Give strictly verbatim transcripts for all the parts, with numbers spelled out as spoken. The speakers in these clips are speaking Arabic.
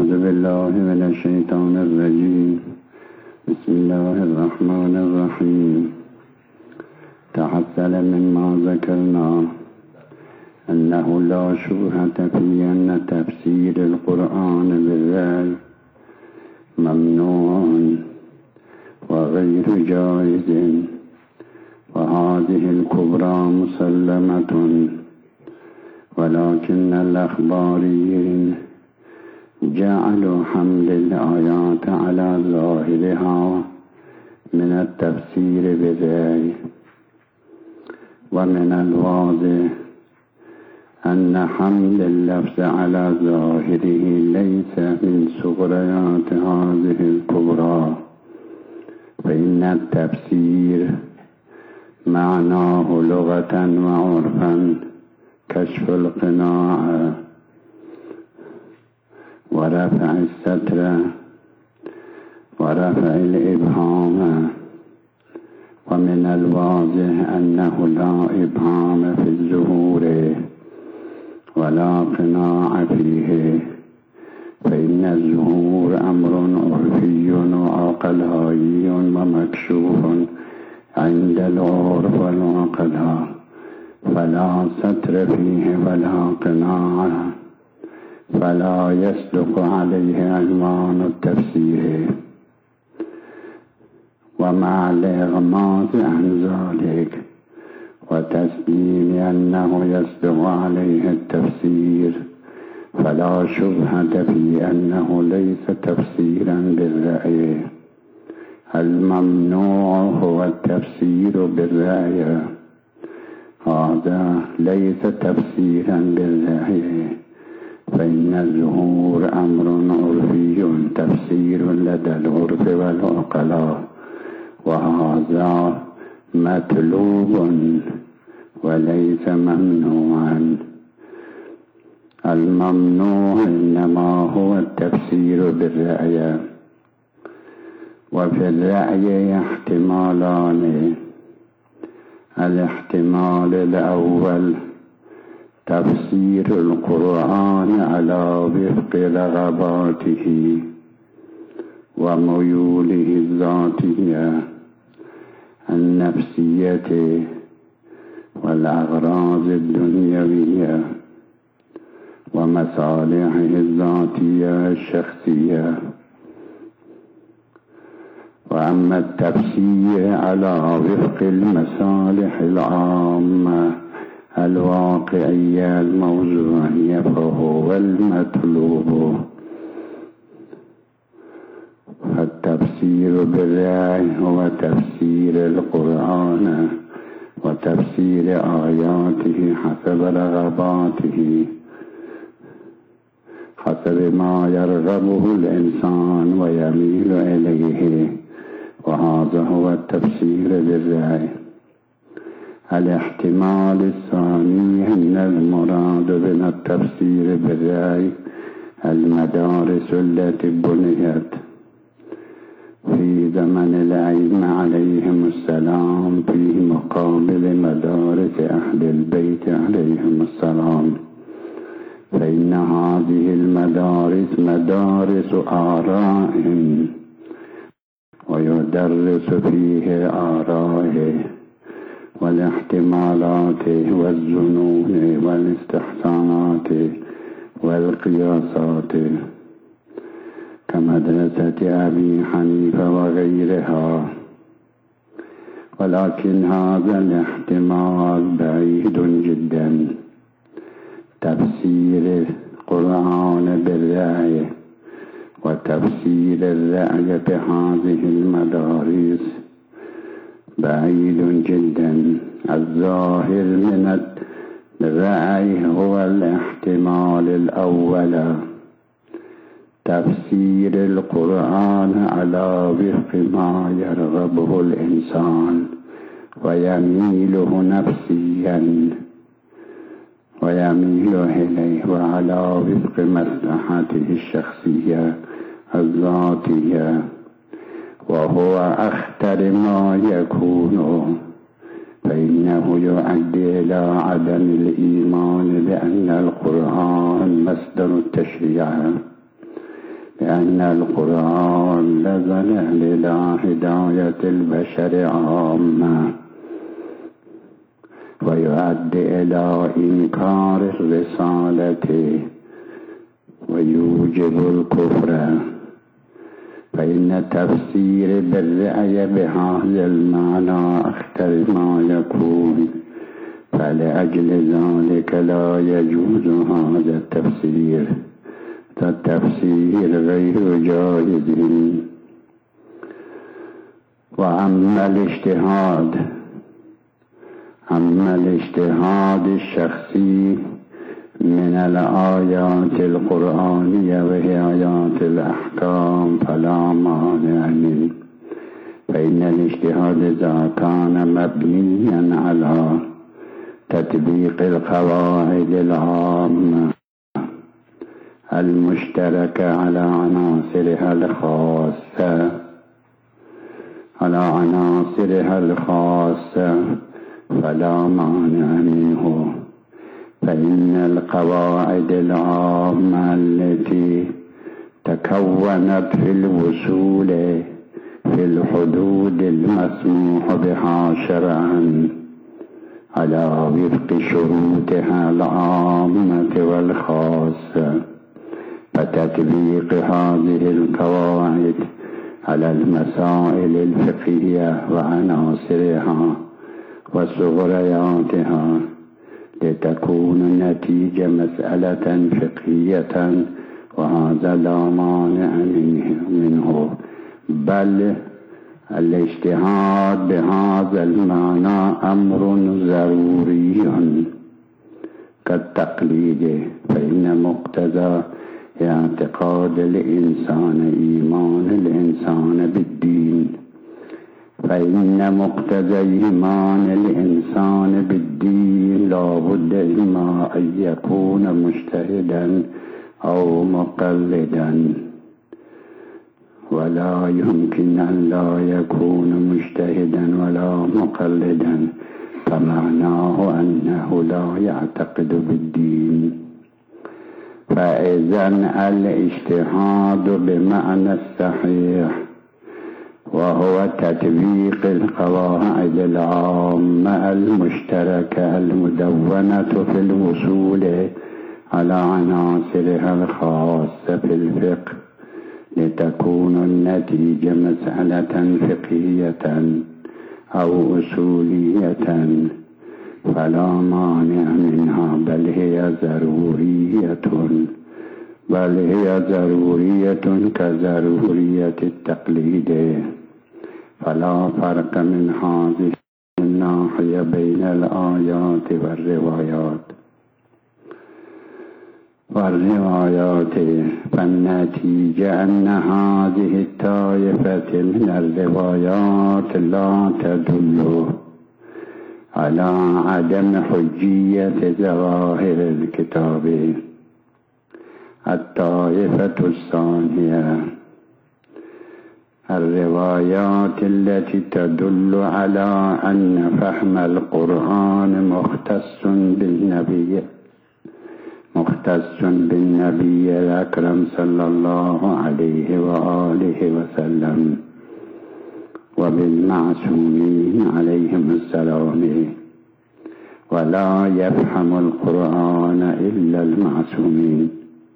أعوذ بالله من الشيطان الرجيم. بسم الله الرحمن الرحيم. تحصل مما ذكرنا أنه لا شبهة في أن تفسير القرآن بالرأي ممنوع وغير جائز، وهذه الكبرى مسلمة، ولكن الأخباريين جعلوا حمل الآيات على ظاهرها من التفسير بالرأي. ومن الواضح أن حمل اللفظ على ظاهره ليس من صغريات هذه الكبرى، فإن التفسير معناه لغة وعرفا كشف القناع ورفع الستر ورفع الإبهام، ومن الواضح أنه لا إبهام في الظهور ولا قناع فيه، فإن الظهور أمر عرفي وعقلائي ومكشوف عند العرف والعقلاء، فلا ستر فيه ولا قناع، فلا يصدق عليه عنوان التفسير. ومع الإغماض عن ذلك وتسليم أنه يصدق عليه التفسير، فلا شبهة في أنه ليس تفسيرا بالرأي. الممنوع هو التفسير بالرأي، هذا ليس تفسيرا بالرأي، فإن الظهور أمر عرفي تفسير لدى العرف والعقلاء، وهذا مطلوب وليس ممنوعا. الممنوع إنما هو التفسير بالرأي. وفي الرأي احتمالان: الاحتمال الأول تفسير القرآن على وفق رغباته وميوله الذاتية النفسية والأغراض الدنيوية ومصالحه الذاتية الشخصية. وأما التفسير على وفق المصالح العامة الواقعية الموضوعية فهو المطلوب. فالتفسير بالرأي هو تفسير القرآن وتفسير آياته حسب رغباته، حسب ما يرغبه الإنسان ويميل إليه، وهذا هو التفسير بالرأي. الاحتمال الثاني أن المراد من التفسير بالرأي المدارس التي بنيت في زمن الأئمة عليهم السلام في مقابل مدارس أهل البيت عليهم السلام، فإن هذه المدارس مدارس آراء ويدرس فيه آراء والاحتمالات والظنون والاستحسانات والقياسات كمدرسة أبي حنيفة وغيرها. ولكن هذا الاحتمال بعيد جدا. تفسير القرآن بالرأي وتفسير الرأي بهذه المدارس بعيد جدا. الظاهر من الرأي هو الاحتمال الأول، تفسير القرآن على وفق ما يرغبه الإنسان ويميله نفسيا ويميل إليه، وعلى وفق مصلحته الشخصية الذاتية، وهو أخطر ما يكون، فإنه يؤدي إلى عدم الإيمان بأن القرآن مصدر التشريع، لأن القرآن نزل إلى هداية البشر عامة، ويؤدي إلى إنكار الرسالة ويوجب الكفر، فإن تفسير بالرأي بهذا المعنى أخطر ما يكون، فلأجل ذلك لا يجوز هذا التفسير، التفسير غير جائز. وأما الاجتهاد أما الاجتهاد الشخصي من الآيات القرآنية وهي آيات الأحكام فلا مانع منه، فإن الاجتهاد إذا كان مبنيا على تطبيق القواعد العامة المشتركة على عناصرها الخاصة على عناصرها الخاصة فلا مانع منه، فإن القواعد العامة التي تكونت في الوصول في الحدود المسموح بها شرعا على وفق شروطها العامة والخاصة، فتطبيق هذه القواعد على المسائل الفقهية وعناصرها وصغرياتها لتكون النتيجة مسألة فقهية، وهذا لا مانع منه، بل الاجتهاد بهذا المعنى أمر ضروري كالتقليد، فإن مقتضى اعتقاد الإنسان إيمان الإنسان بالدين فإن مقتضى إيمان الإنسان بالدين لا بد إما أن يكون مجتهدا أو مقلدا، ولا يمكن أن لا يكون مجتهدا ولا مقلدا، فمعناه أنه لا يعتقد بالدين. فإذا الاجتهاد بمعنى الصحيح وهو تطبيق القواعد العامة المشتركة المدونة في الوصول على عناصرها الخاصة في الفقه لتكون النتيجة مسألة فقهية أو أصولية فلا مانع منها، بل هي ضرورية بل هي ضرورية كضرورية التقليد، فلا فرق من هذه الناحية بين الآيات والروايات والروايات فالنتيجة أن هذه الطائفة من الروايات لا تدل على عدم حجية ظواهر الكتاب. الطائفة الثانية الروايات التي تدل على أن فهم القرآن مختص بالنبي مختص بالنبي الأكرم صلى الله عليه وآله وسلم وبالمعصومين عليهم السلام، ولا يفهم القرآن إلا المعصومين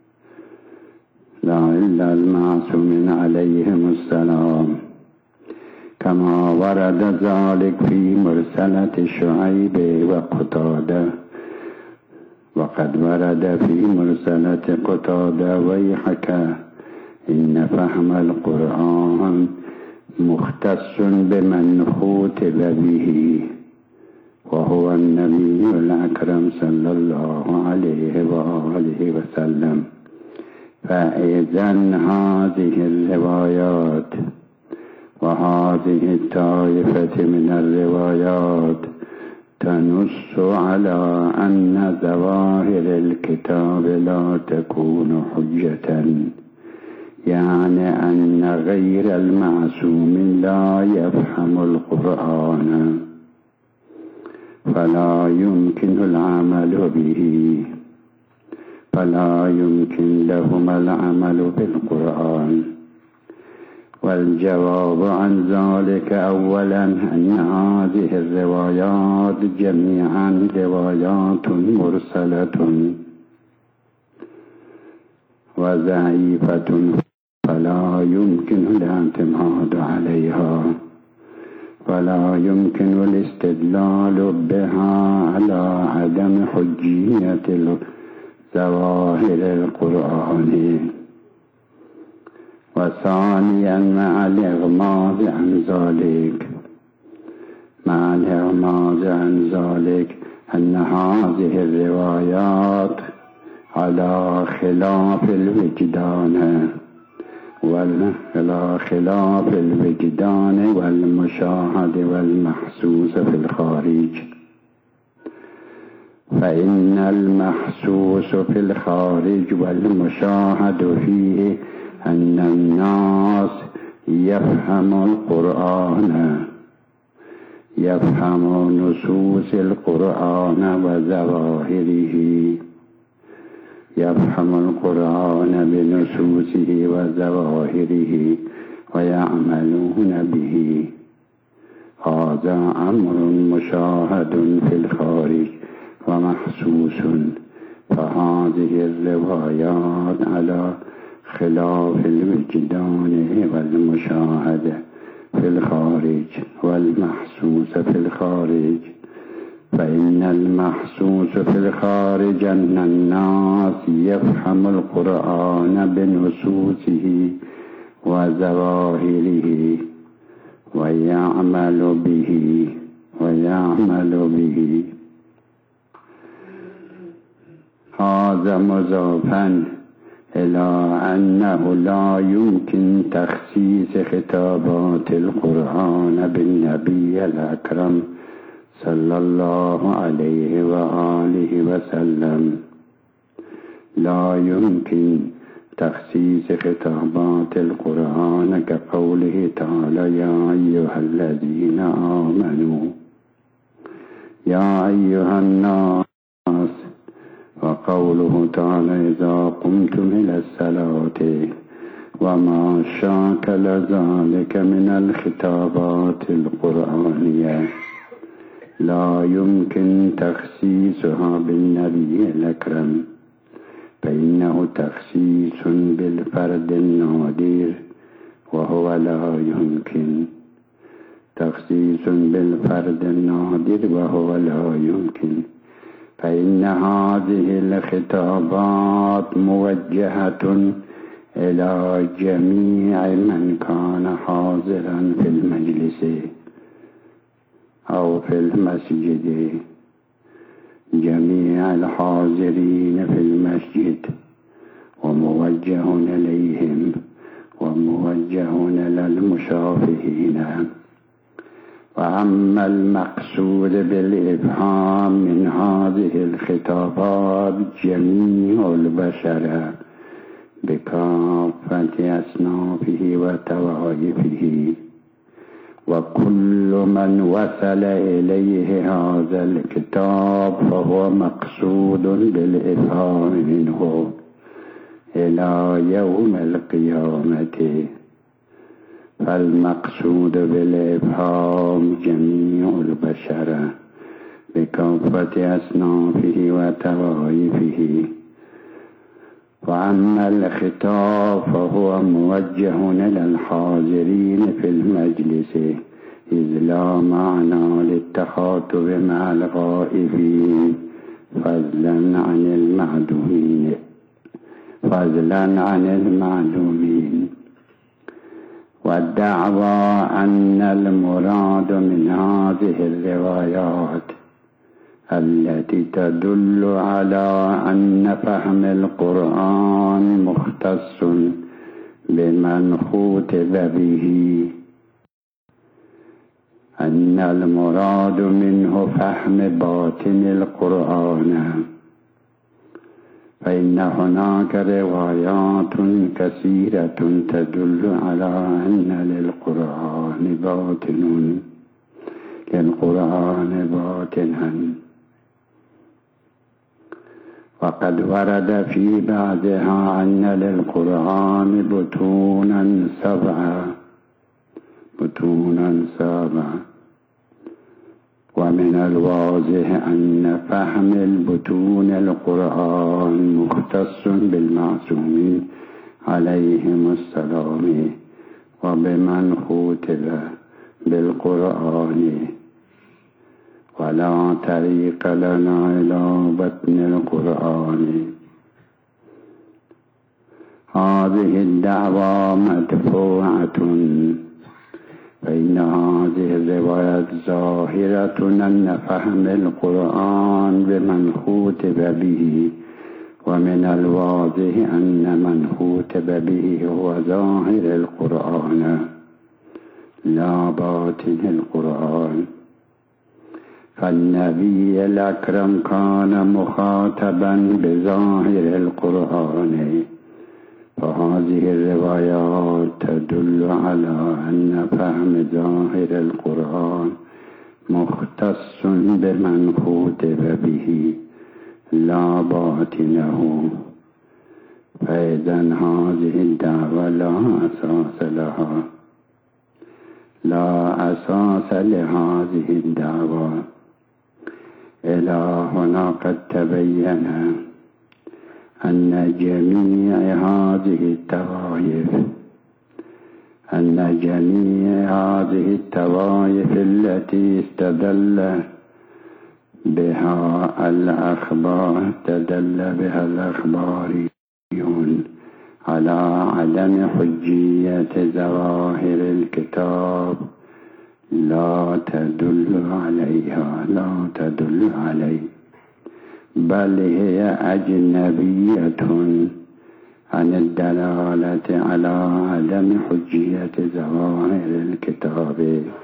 لا إلا المعصومين عليهم السلام، كما ورد ذلك في مرسلة شعيب وقتادة، وقد ورد في مرسلة قتادة ويحك إن فهم القرآن مختص بمن خوتب به وهو النبي الأكرم صلى الله عليه وآله وسلم. فإذا هذه الروايات وهذه الطائفة من الروايات تنص على أن ظواهر الكتاب لا تكون حجة، يعني أن غير المعصوم لا يفهم القرآن فلا يمكن العمل به، فلا يمكن لهما العمل بالقرآن. والجواب عن ذلك أولا أن هذه الروايات جميعا روايات مرسلة وضعيفة، فلا يمكن الاعتماد عليها، ولا يمكن الاستدلال بها على عدم حجية ظواهر القرآن. وثانيا مع الإغماض عن ذلك مع الإغماض عن ذلك أن هذه الروايات على خلاف الوجدان وعلى خلاف الوجدان والمشاهد والمحسوس في الخارج. فإن المحسوس في الخارج والمشاهد فيه أن الناس يفهم القرآن يفهم نصوص القرآن وظواهره يفهم القرآن بنصوصه وظواهره ويعملون به. هذا أمر مشاهد في الخارج ومحسوس، فهذه الروايات على خلاف الوجدان والمشاهدة في الخارج والمحسوس في الخارج. فإن المحسوس في الخارج أن الناس يفهم القرآن بنصوصه وظواهره ويعمل به ويعمل به هذا مضافا إلى أنه لا يمكن تخصيص خطابات القرآن بالنبي الأكرم صلى الله عليه وآله وسلم. لا يمكن تخصيص خطابات القرآن كقوله تعالى: يا أيها الذين آمنوا، يا أيها الناس، وقوله تعالى: إذا قمتم إلى الصلاة، وما شاكل ذلك من الخطابات القرآنية. لا يمكن تخصيصها بالنبي الأكرم، فإنه تخصيص بالفرد النادر، وهو لا يمكن تخصيص بالفرد النادر وهو لا يمكن فإن هذه الخطابات موجهة إلى جميع من كان حاضرا في المجلس أو في المسجد، جميع الحاضرين في المسجد، وموجه إليهم وموجه إلى المشافهين. وأما المقصود بالإفهام من هذه الخطابات جميع البشر بكافة أصنافه وطوائفه، وكل من وصل إليه هذا الكتاب فهو مقصود بالإفهام منه إلى يوم القيامة. فالمقصود بالإفهام جميع البشر بكافة أصنافه وطوائفه. وأما الخطاب فهو موجه إلى الحاضرين في المجلس، إذ لا معنى للتخاطب مع الغائبين فضلا عن المعدومين فضلا عن المعلومين. والدعوى أن المراد من هذه الروايات التي تدل على أن فهم القرآن مختص بمن خُوطِب به، أن المراد منه فهم باطن القرآن، فإن هناك روايات كثيرة تدل على أن للقرآن باطن للقرآن باطنا، وقد ورد في بعضها أن للقرآن بطونا سبعة بطونا سبعة ومن الواضح أن فهم البطون القرآن مختص بالمعصومين عليهم السلام وبمن خوتب بالقرآن، ولا طريق لنا إلى بطن القرآن. هذه الدعوة مدفوعة، فإن هذه الرواية ظاهرة أن فهم القرآن بمن خوتب به، ومن الواضح أن من خوتب به هو ظاهر القرآن لا باطن القرآن. فالنبي الأكرم كان مخاطبا بظاهر القرآن، فهذه الروايات تدل على أن فهم ظاهر القرآن مختص بمن خوتب به لا باطنه، فإذن هذه الدعوة لا أساس لها لا أساس لهذه الدعوة. إلى هنا قد تبين أن جميع هذه الطوائف أن جميع هذه الطوائف التي استدل بها الأخبار استدل بها الأخباريون على عدم حجية ظواهر الكتاب لا تدل عليها لا تدل عليه، بل هي أجنبية عن الدلالة على عدم حجية ظواهر الكتاب.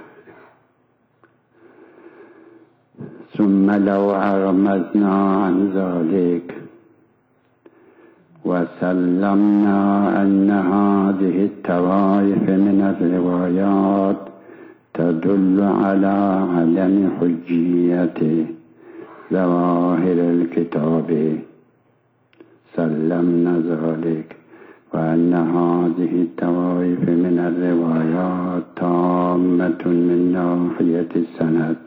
ثم لو أغمزنا عن ذلك وسلمنا أن هذه الطوائف من الروايات تدل على عدم حجية ظواهر الكتاب، سلمنا ذلك، وأن هذه الطوائف من الروايات تامة من ناحية السند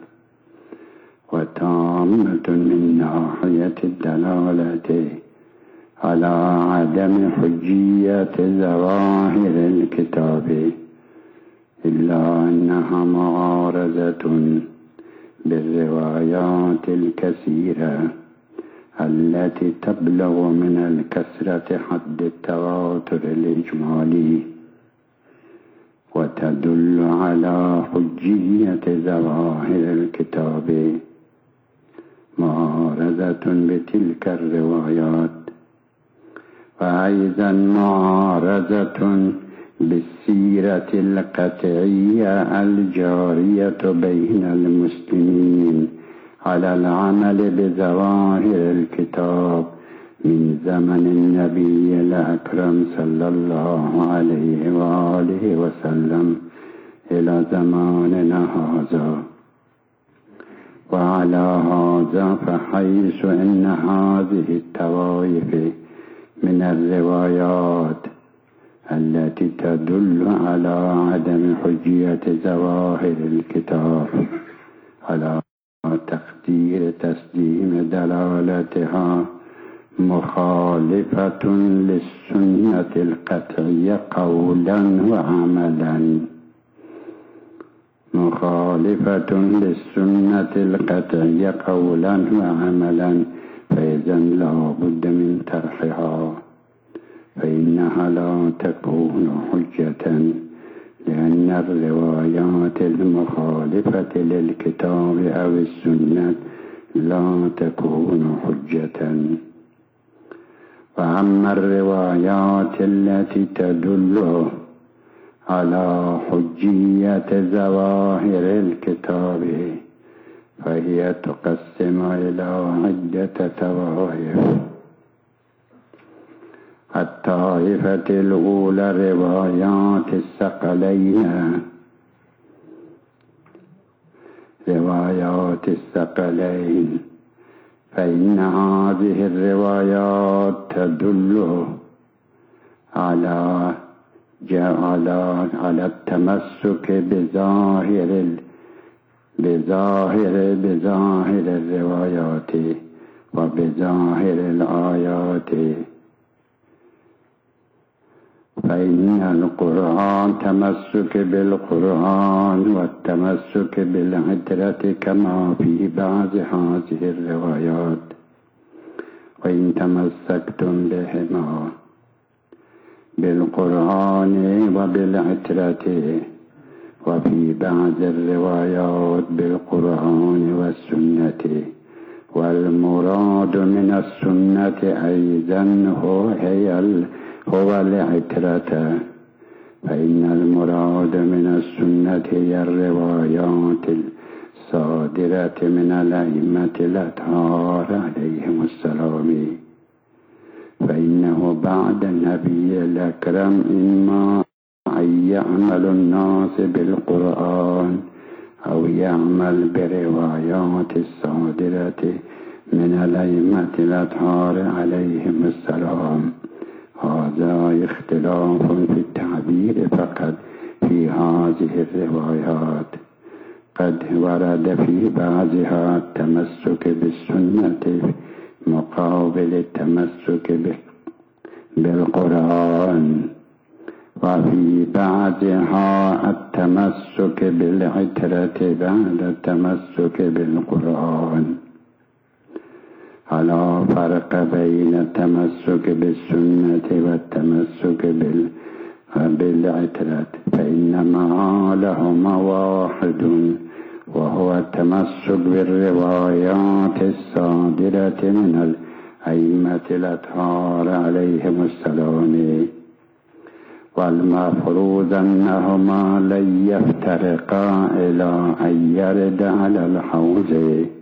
وتامة من ناحية الدلالة على عدم حجية ظواهر الكتاب، إلا أنها معارضة بالروايات الكثيرة التي تبلغ من الكثرة حد التواتر الإجمالي وتدل على حجية ظواهر الكتاب، معارضة بتلك الروايات، وأيضا معارضة بالسيرة القطعية الجارية بين المسلمين على العمل بظواهر الكتاب من زمن النبي الأكرم صلى الله عليه وآله وسلم إلى زماننا هذا. وعلى هذا فحيث أن هذه الطوائف من الروايات التي تدل على عدم حجية ظواهر الكتاب على تقدير تسليم دلالتها مخالفة للسنة القطعية قولا وعملا مخالفة للسنة القطعية قولا وعملا فإذن لا بد من طرحها، فإنها لا تكون حجة، لأن الروايات المخالفة للكتاب أو السنة لا تكون حجة. وأما الروايات التي تدل على حجية ظواهر الكتاب فهي تقسم إلى عدة طوائف. الطائفة الأولى روايات الثقلين روايات الثقلين فإن هذه الروايات تدل على على على التمسك بظاهر بظاهر بظاهر الروايات وبظاهر الآيات. فإن القرآن تمسك بالقرآن والتمسك بالعترة كما في بعض هذه الروايات. وإن تمسكتم بهما بالقرآن وبالعترة وفي بعض الروايات بالقرآن والسنة، والمراد من السنة أيضا هو هي هو العترة، فإن المراد من السنة هي الروايات الصادرة من الأئمة الأطهار عليهم السلام. فإنه بعد النبي الأكرم إما أن يعمل الناس بالقرآن أو يعمل بروايات الصادرة من الأئمة الأطهار عليهم السلام. هذا اختلاف في التعبير فقط في هذه الروايات. قد ورد في بعضها التمسك بالسنة مقابل التمسك بالقرآن، وفي بعضها التمسك بالعترة بعد التمسك بالقرآن. على فرق بين التمسك بالسنة والتمسك بالعترة، فإن معالهما واحد، وهو التمسك بالروايات الصادرة من الأئمة الأطهار عليهم السلام. والمفروض أنهما لن يفترقا إلى أن يرد على الحوض.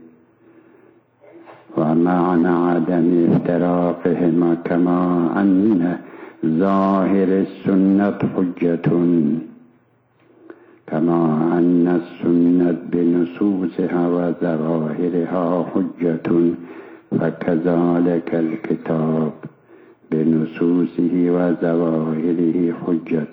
ومعنى عدم افتراقهما كما أن ظاهر السنة حجة، كما أن السنة بنصوصها وظواهرها حجة، فكذلك الكتاب بنصوصه وظواهره حجة.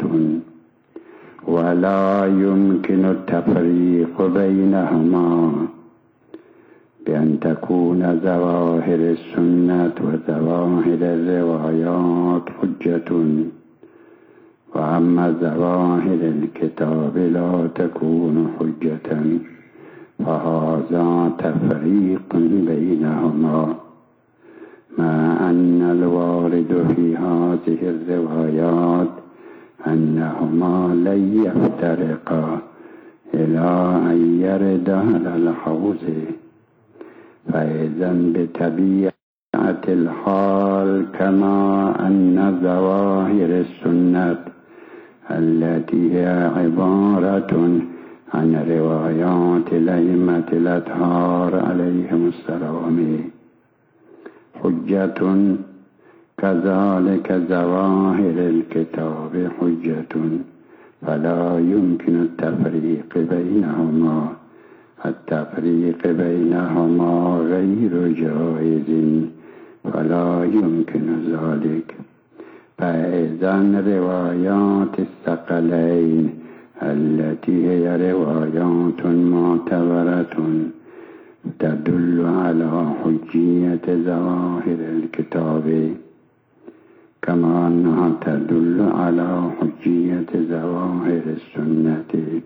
ولا يمكن التفريق بينهما بأن تكون ظواهر السنة وظواهر الروايات حجة، وأما ظواهر الكتاب لا تكون حجة، فهذا تفريق بينهما، مع أن الوارد في هذه الروايات أنهما لن يفترقا إلى أن يرد على الحوض. فإذا بطبيعة الحال كما أن ظواهر السنة التي هي عبارة عن روايات الأئمة الأطهار عليهم السلام حجة، كذلك ظواهر الكتاب حجة، فلا يمكن التفريق بينهما. التفريق بينهما غير جائز، فلا يمكن ذلك. فإذا روايات الثقلين التي هي روايات معتبرة تدل على حجية ظواهر الكتاب، كما أنها تدل على حجية ظواهر السنة.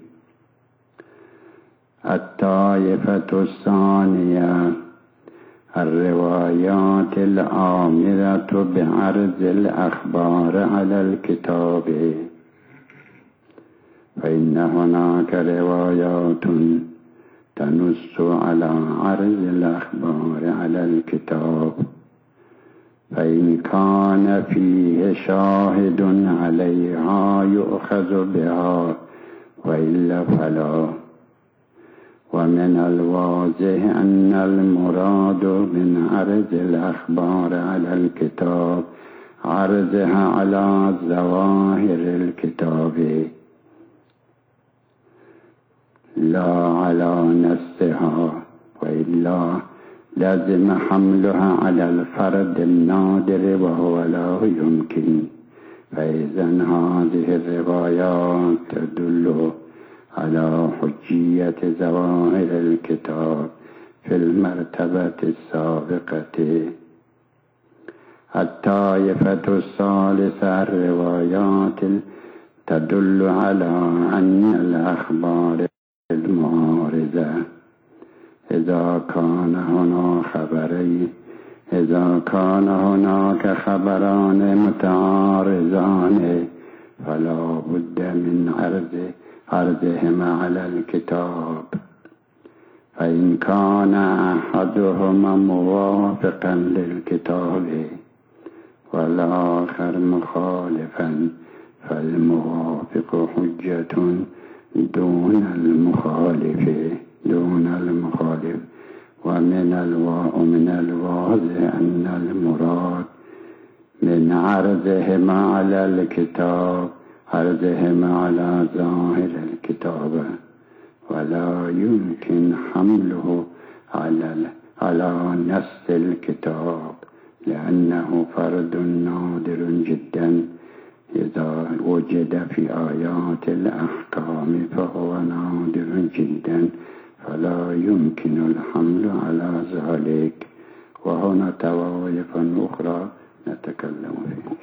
الطائفة الثانية الروايات الآمرة بعرض الأخبار على الكتاب، فإن هناك روايات تنص على عرض الأخبار على الكتاب، فإن كان فيه شاهد عليها يؤخذ بها، وإلا فلا. ومن الواضح أن المراد من عرض الأخبار على الكتاب عرضها على ظواهر الكتاب لا على نفسها، وإلا لازم حملها على الفرد النادر وهو لا يمكن. فإذا هذه الروايات تدل على حجية ظواهر الكتاب في المرتبة السابقة. الطائفة الثالثة الروايات تدل على أن الأخبار المعارضة إذا كان هناك خبرين إذا كان هناك خبران متعارضان فلا بد من عرض عرضهما على الكتاب. فإن كان أحدهما موافقا للكتاب والآخر مخالفا فالموافق حجة دون المخالف دون المخالف ومن ومن الواضح أن المراد من عرضهما على الكتاب عرضهما على ظاهر الكتاب، ولا يمكن حمله على على نص الكتاب لأنه فرد نادر جدا. إذا وجد في آيات الأحكام فهو نادر جدا فلا يمكن الحمل على ذلك. وهنا طوائف أخرى نتكلم فيها.